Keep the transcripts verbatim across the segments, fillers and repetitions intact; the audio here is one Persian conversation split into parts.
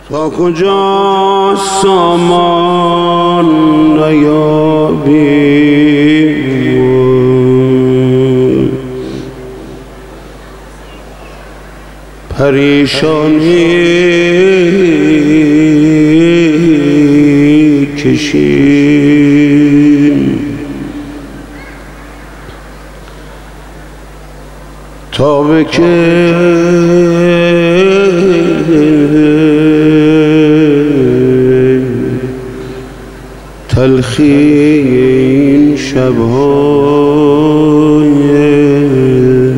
تا کجا سامان نیابیم پریشانی کشیم تا به که تلخی این شب‌های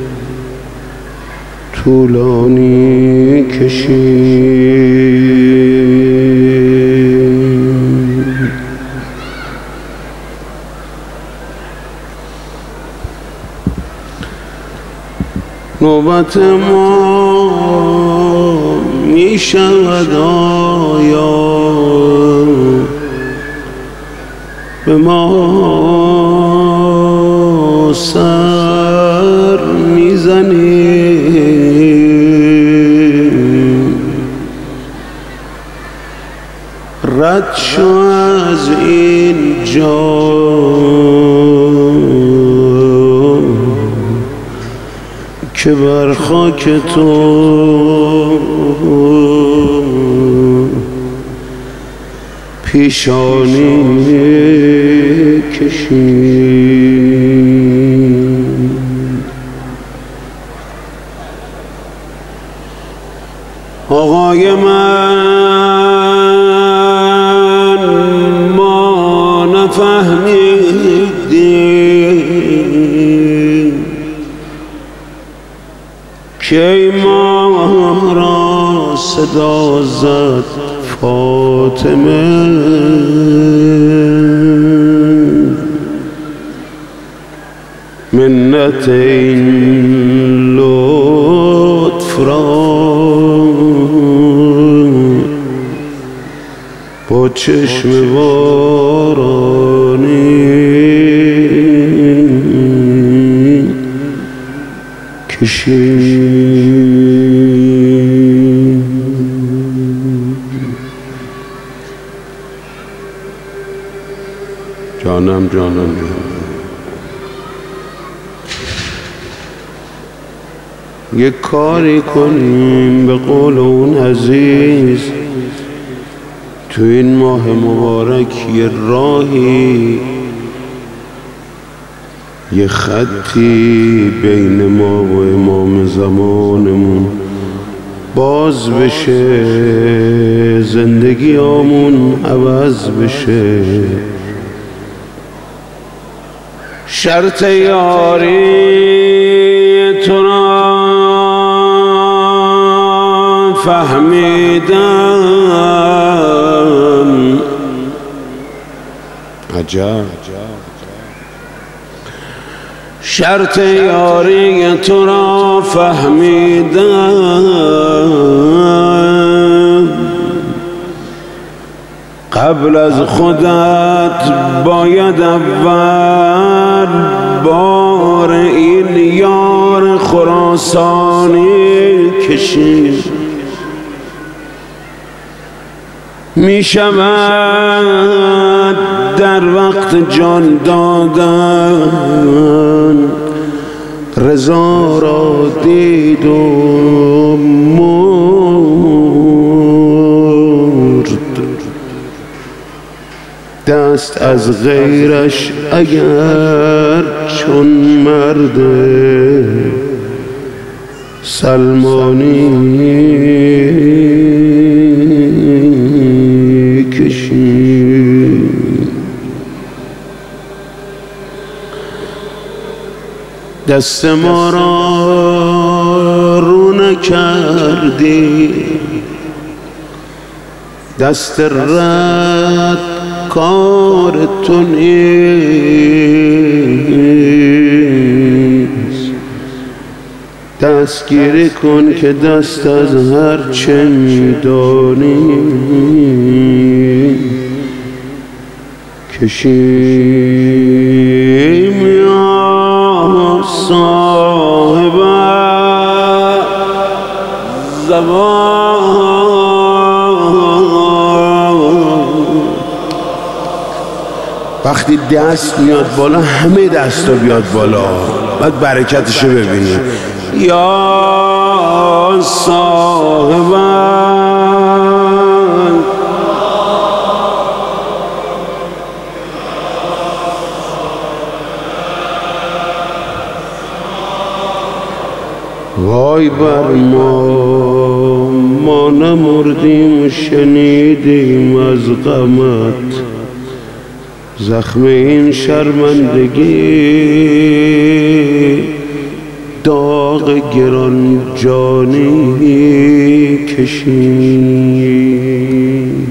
طولانی کشیم. نوبت ما می شود آیا به ما سر میزنیم رد شو از این جا که بر خاک تو پیشانی کشیم. آقای من ما نفهمیدیم که ما را صدا زد فاطمه منت این لطف را با چشم بارانی کشید. جانم جانم یک کاری کنیم به قول اون عزیز تو این ماه مبارک یه راهی یه خطی بین ما و امام زمانمون باز بشه زندگی آمون عوض بشه. شرط یاری تو را فهمیدم عجب شرط یاری تو را فهمیدم قبل از خودت باید اول بار این یار خراسانی کشید. می شود در وقت جان دادن رضا را دید و مرد دست از غیرش اگر چون مرد سلمانی کشید. دست ما را رو نکردی دست رد کار تو نیست. دستگیری کن که دست از هر چه میدانی کشیم. یا صاحب زمان وقتی دست میاد بالا همه دستا بیاد بالا، بعد برکتشو ببینید. یا صاحبان وای بر ما، ما نمردیم شنیدیم از غمت زخم این شرمندگی، داغ گران جانی کشیم.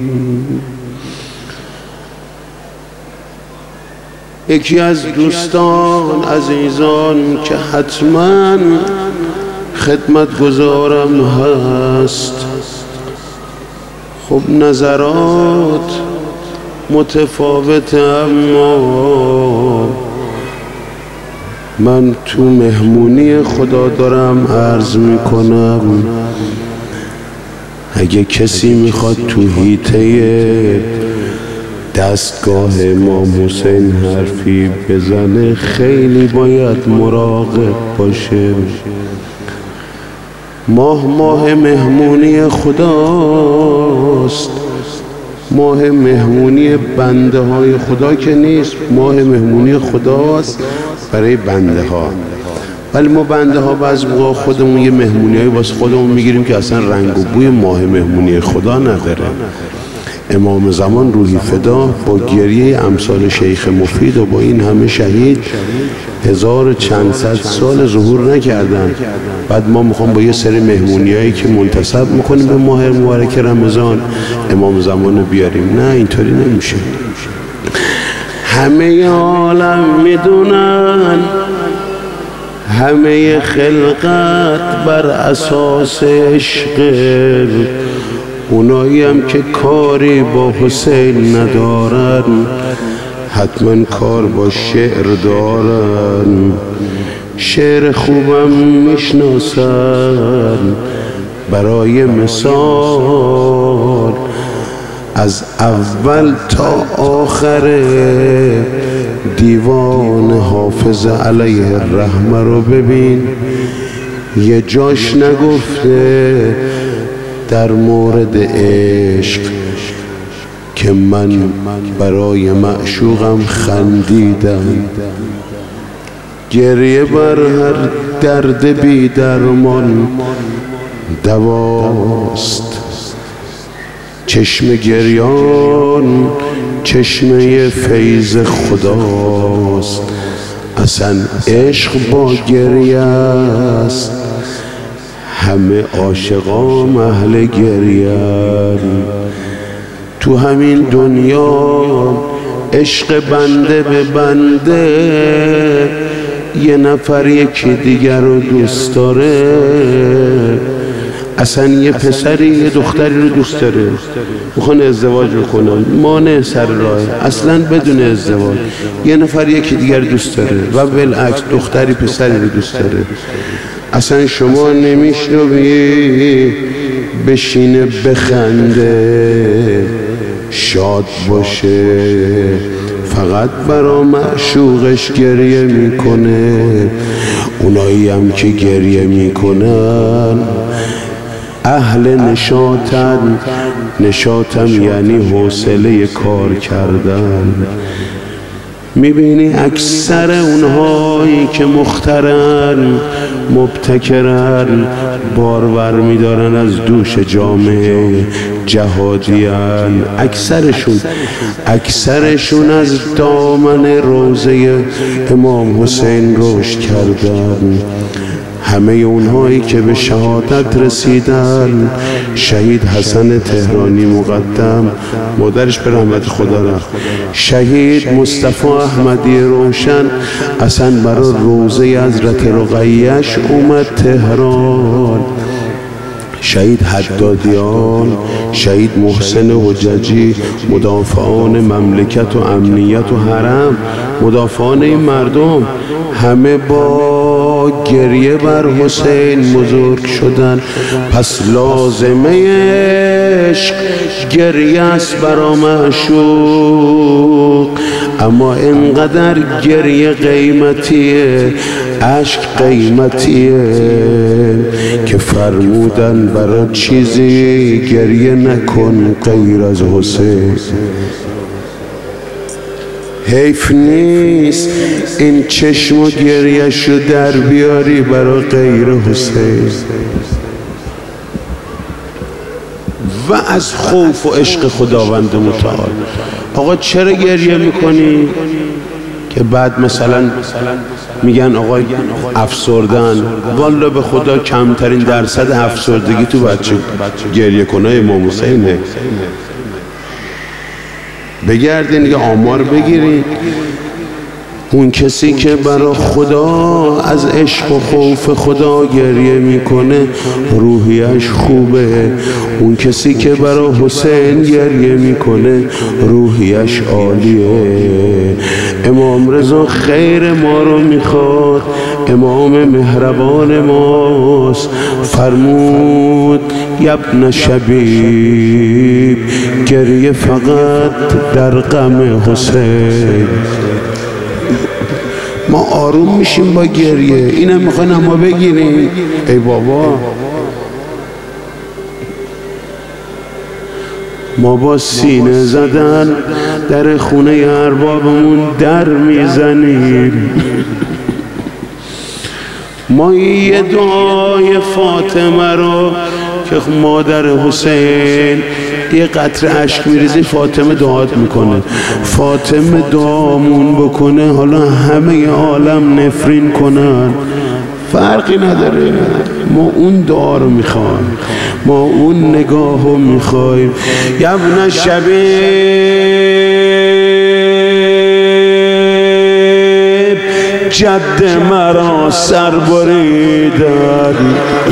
یکی از دوستان عزیزان که حتما خدمت گزارم هست، خب نظرات متفاوت، اما من تو مهمونی خدا دارم عرض میکنم اگه کسی میخواد تو حیطه دستگاه امام حسین حرفی بزنه خیلی باید مراقب باشه. ماه ماه مهمونی خداست، ماه مهمونی بنده های خدا که نیست، ماه مهمونی خداست برای بنده ها. ولی ما بنده ها بعضی موقع خودمون یه مهمونی های واسه خودمون میگیریم که اصلا رنگ و بوی ماه مهمونی خدا نداره. امام زمان روحی فدا با گریه امثال شیخ مفید و با این همه شهید هزار و چند صد سال ظهور نکردن، بعد ما میخوام با یه سری مهمونی هایی که منتسب میکنیم به ماه مبارک رمضان امام زمان رو بیاریم. نه، اینطوری نمیشه. همه عالم میدونن همه خلقت بر اساس عشق، اونایی هم که کاری با حسین ندارن حتما کار با شعر دارن. شعر خوبم میشناسن، برای مثال از اول تا آخر دیوان حافظ علیه الرحمه رو ببین، یه جاش نگفته در مورد عشق که من برای معشوقم خندیدم. گریه بر هر درد بی درمان دواست، چشم گریان چشمه فیض خداست. اصلا عشق با گریه است، همه عاشقان اهل گریه‌اند. تو همین دنیا عشق بنده به بنده، یه نفر یکی دیگر رو دوست داره. اصلا یه پسری یه دختری رو دوست داره، میخوان ازدواج بکنن، مانع سر راه، اصلا بدون ازدواج یه نفر یکی دیگر دوست داره و بالعکس دختری پسری رو دوست داره. اصلا شما نمیشنوی بشینه بخنده شاد باشه، فقط برا معشوقش گریه میکنه. اونایی هم که گریه میکنن اهل نشاطن. نشاطم یعنی حوصله کار کردن. میبینی اکثر اونهایی که مخترن مبتکرن بارور میدارن از دوش جامعه جهادیان. اکثرشون اکثرشون از دامن روضه امام حسین رشد کردن. همه اونهایی که به شهادت رسیدن، شهید حسن تهرانی مقدم مادرش به رحمت خدا رفت، شهید مصطفی احمدی روشن اصلا برای روضه حضرت رقیه‌اش اومد تهران، شهید حدادیان، شهید محسن حججی، مدافعان مملکت و امنیت و حرم، مدافعان این مردم همه با گریه بر حسین بزرگ شدن. پس لازمه عشق گریه است برا معشوق. اما اینقدر گریه قیمتیه، عشق قیمتیه که فرمودن برای چیزی گریه نکن غیر از حسین. حیف نیست این چشم و گریه‌شو در بیاری برای غیر حسین. و از خوف و عشق خداوند متعال. آقا چرا گریه میکنی؟ که بعد مثلا میگن آقا افسردن. والا به خدا کمترین درصد افسردگی تو بچه گریه کنه امام حسینه. بگردین یه آمار بگیرین. اون کسی که برای خدا از عشق و خوف خدا گریه میکنه روحیش خوبه. اون کسی که برای حسین گریه میکنه روحیش عالیه. امام رضا خیر ما رو میخواد، امام مهربان ماست. فرمود یبن شبیب گریه فقط در غم حسین. ما آروم میشیم با گریه، اینم میخواین اما بگیریم. ای بابا ما با سینه زدن در خونه اربابمون در میزنیم. ما یه دعای فاطمه رو که مادر حسین یه قطره اشک میریزی فاطمه دعات میکنه، فاطمه دعامون بکنه حالا همه عالم نفرین کنن فرقی نداره. ما اون دعا رو میخوایم، ما اون نگاه رو میخوایم. یبن شبیب جد مرا سر بریدن.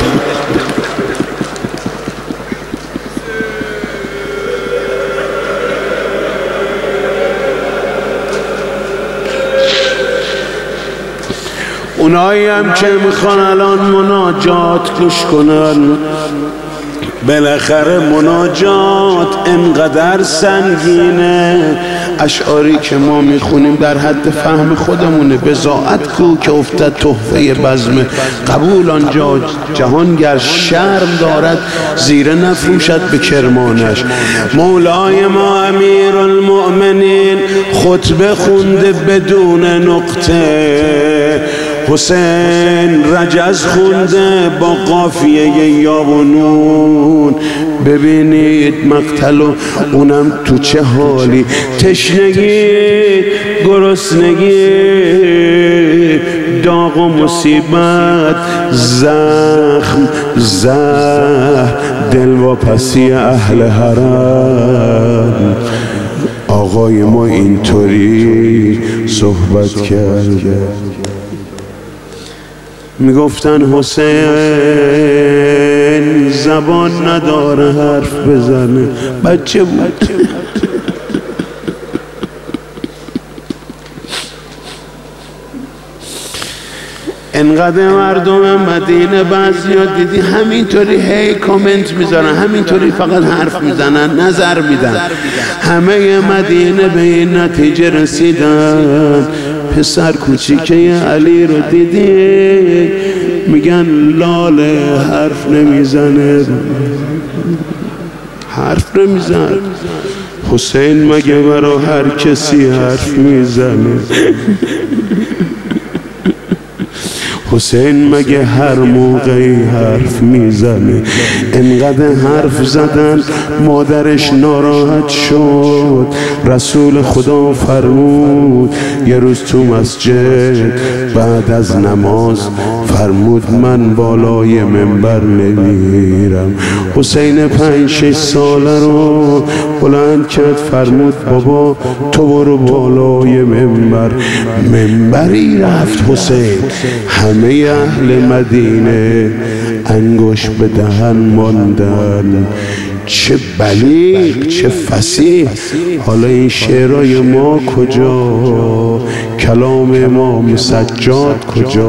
اونایی هم که میخوان الان مناجات گوش کنن، بالاخره مناجات انقدر سنگینه. اشعاری که ما میخونیم در حد فهم خودمونه. بضاعت کو که افتد تحفه بزم قبول آنجا، جهانگر شرم دارد زیره نفروشد به کرمانش. مولای ما امیر المؤمنین خطبه خونده بدون نقطه، حسین رجز خونده با قافیه یا و نون. ببینید مقتل و اونم تو چه حالی، تشنگی گرسنگی داغ و مصیبت زخم زه دل و پسی اهل حرم. آقای ما اینطوری صحبت کرده. میگفتن حسین زبان نداره حرف بزنه، بچه بود. انقدر مردم مدینه بعضیا دیدی همینطوری هی کامنت میذارن، همینطوری فقط حرف میزنن، نظر میدن. همه مدینه به این نتیجه رسیدن پسر کوچیکه علی رو دیدی میگن لاله حرف نمیزنه، حرف نمیزن. حسین مگه برا هر کسی حرف میزنه؟ حسین مگه هر موقعی حرف میزنه؟ انقدر حرف زدن مادرش ناراحت شد. رسول خدا فرمود یه روز تو مسجد بعد از نماز فرمود من بالای منبر نمیرم. حسین پنج شش ساله رو بلند کرد فرمود بابا تو برو بالای منبر. منبری رفت حسین، همه اهل مدینه انگوش به دهن ماندن. چه بلیغ، چه فصیح. حالا این شعرهای ما کجا؟ کلام امام سجاد کجا؟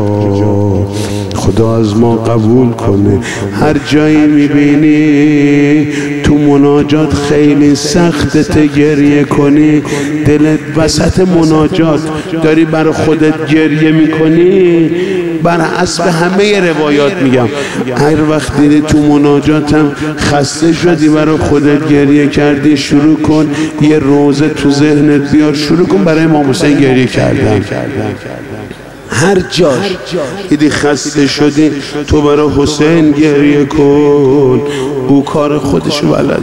خدا از ما قبول کنه. هر جایی میبینی تو تو مناجات خیلی سختت گریه کنی، دلت وسط مناجات داری برای خودت گریه میکنی، بر حسب همه روایات میگم، هر وقت دیدی تو مناجاتم خسته شدی برای خودت گریه کردی، شروع کن یه روزه تو ذهنت بیار، شروع کن برای امام حسین گریه کردن. هر جاش دیدی خسته شدی تو برای حسین گریه کن، او کار خودشو بلده.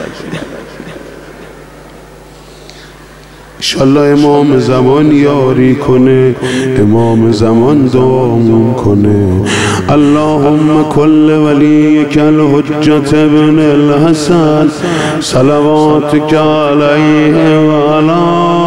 انشالله امام زمان یاری کنه، امام زمان دعامون کنه. اللهم کل ولیک الحجة ابن الحسن صلواتک علیه و علی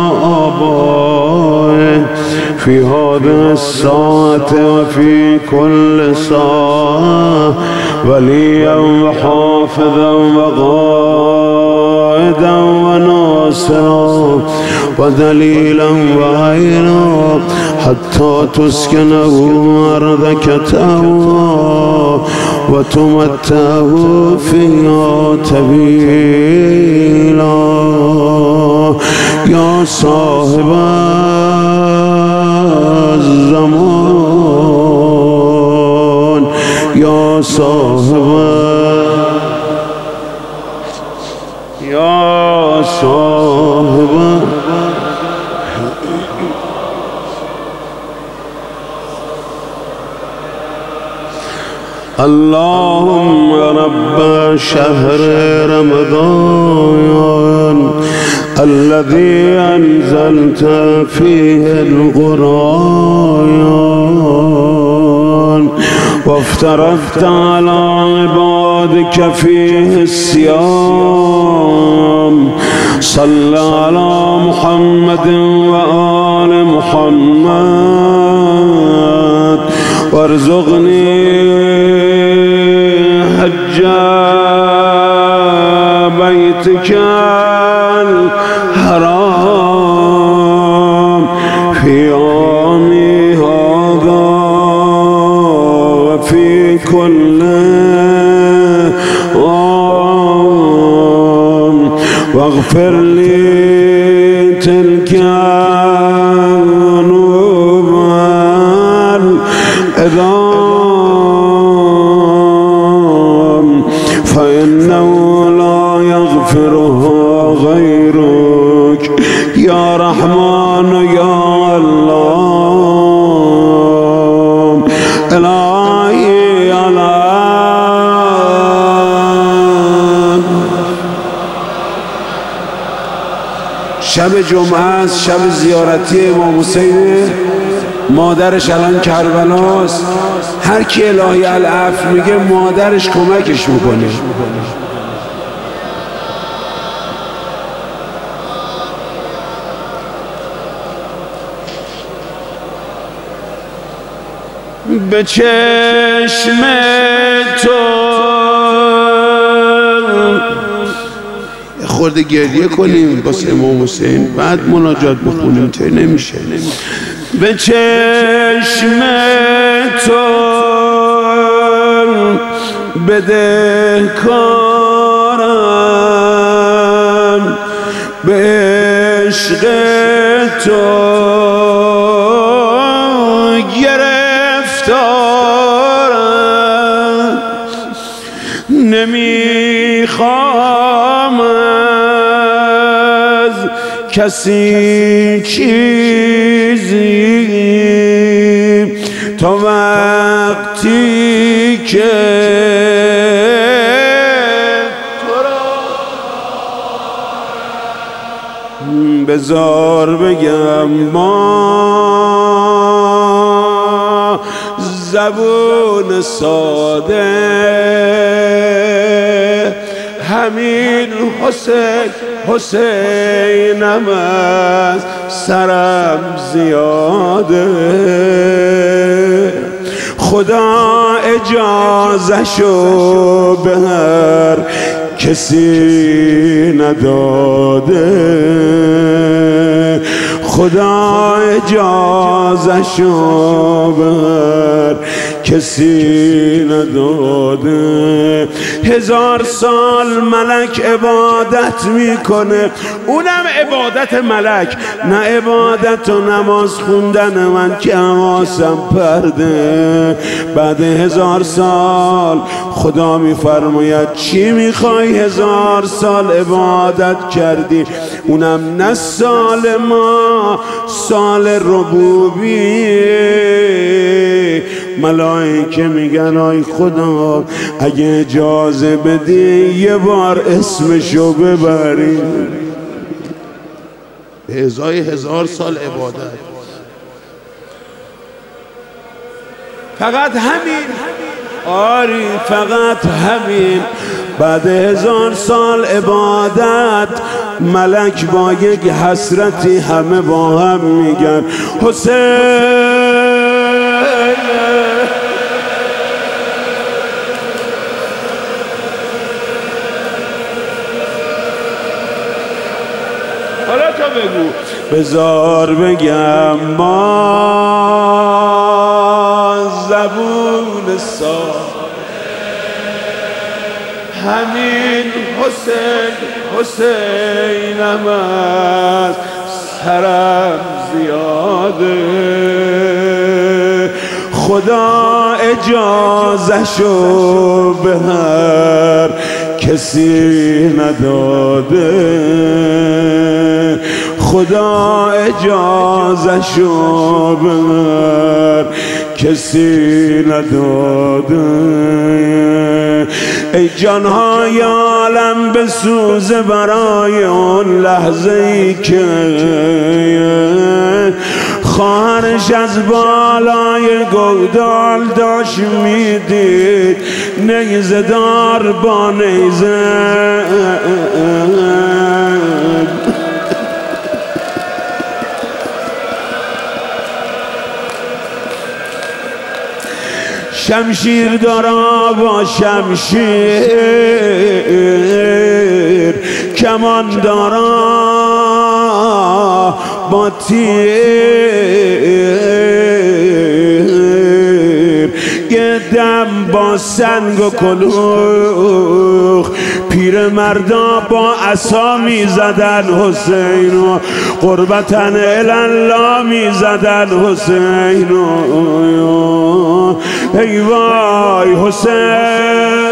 آبائه فی هذه الساعة و فی کل ساعة ولیا و حافظا و قائدا و ناصرا و دلیلا و عینا حتی تسکنه ارضک طوعا و تمتعه فیها طویلا. یا صاحب الزمان، یا صاحب، یا صاحب اللهم رب شهر رمضان الذي أنزلت فيه القرآن وافترضت على عبادك فيه الصيام، صل على محمد وآل محمد وارزقني حج بيتك الحرام في عامي هذا وفي كل عام، واغفر لي تلك الذنوب العظام فإنه لا يغفرها غيرك يا رحمن يا الله. إلهي على شب جمعه است، شب زیارتی امام حسین، مادرش الان کربلاست. هر کی الهی العفو میگه مادرش کمکش میکنه. به چشم تو خورده گریه کنیم واسه امام حسین، بعد مناجات بخونیم، تا نمیشه. به چشم تو بدهکارم، به عشق تو گرفتارم، نمیخوام از کسی چیزی تا وقتی که تو را بذار بگم ما زبون ساده همین حسین حسینم از سرم زیاده، خدا اجازه‌شو به هر کسی نداده، خدا اجازه‌شو بر کسی نداده. هزار سال ملک عبادت میکنه، اونم عبادت ملک، نه عبادت و نماز خوندن من که حواسم پرده. بعد هزار سال خدا میفرماید چی میخوای؟ هزار سال عبادت کردی، اونم نه سال ما، سال ربوبی. ملائکه میگن آی خدا اگه اجازه بدی یه بار اسمشو ببریم. به ازای هزار سال عبادت، فقط همین. آری فقط همین. بعد هزار سال عبادت ملک با یک حسرتی همه با هم میگن حسین. حالا تو بگو. بذار بگم ما زبون سا همین حسین حسینم از سرم زیاده. خدا اجازه‌شو به هر کسی نداده. خدا اجازه‌شو به هر کسی نداده. ای جانهای عالم بسوزه برای اون لحظه ای که خواهرش از بالای گودال داشت میدید نیزه دار با نیزه شمشیر دارا با شمشیر، کمان دارا با تیر، یه دم با سنگ و کلوخ پیر مردا با عصا می زدن حسین و قربتن الالله می زدن حسین. ای وای حسین